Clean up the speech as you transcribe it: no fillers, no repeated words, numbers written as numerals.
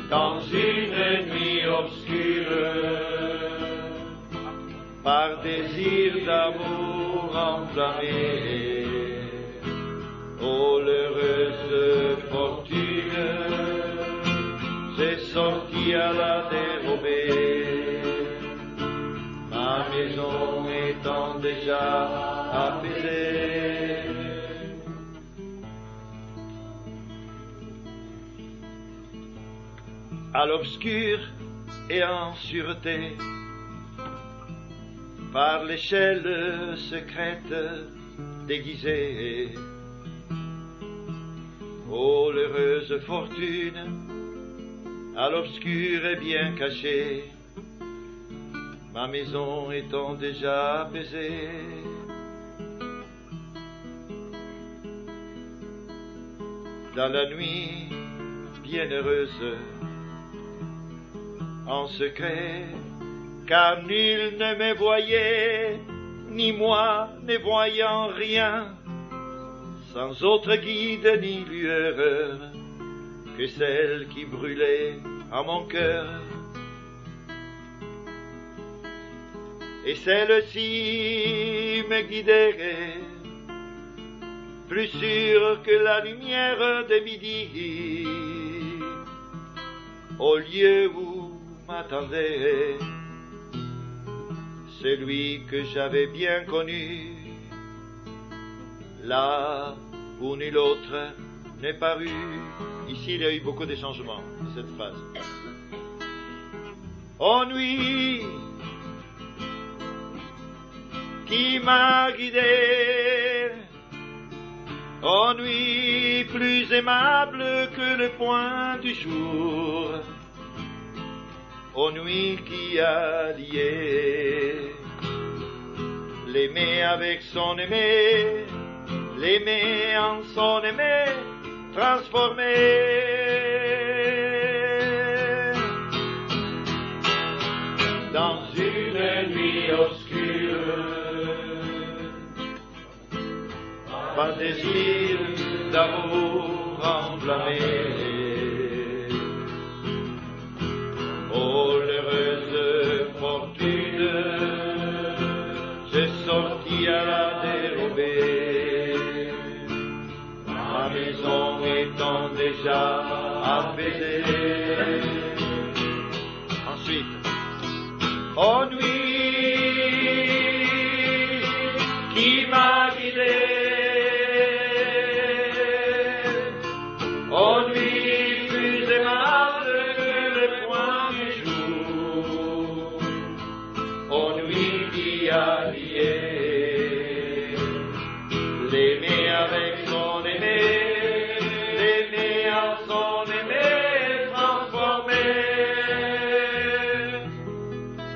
dans une nuit obscure, par désir d'amour enflammé. Oh, l'heureuse fortune, j'ai sorti à la dérobée, ma maison étant déjà apaisée. À l'obscur et en sûreté, par l'échelle secrète déguisée. Oh, l'heureuse fortune, à l'obscur et bien cachée, ma maison étant déjà apaisée. Dans la nuit bienheureuse, en secret, car nul ne me voyait, ni moi ne voyant rien, sans autre guide ni lueur que celle qui brûlait en mon cœur. Et celle-ci me guiderait, plus sûre que la lumière de midi, au lieu où m'attendait celui que j'avais bien connu, là où nul autre n'est paru. Ici, il y a eu beaucoup de changements de cette phrase. Oh, nuit qui m'a guidé, oh, nuit plus aimable que le point du jour, oh, nuit qui a lié l'aimer avec son aimé, l'aimer en son aimé transformé. Dans une nuit obscure, par désir d'amour enflammé. Oh, l'heureuse fortune, j'ai sorti à la dérobée, ma maison étant déjà apaisée. Ensuite, oh, nuit qui m'a guidé, oh, nuit plus aimable que le point du jour, oh, nuit qui a lié l'aimer avec son aimé,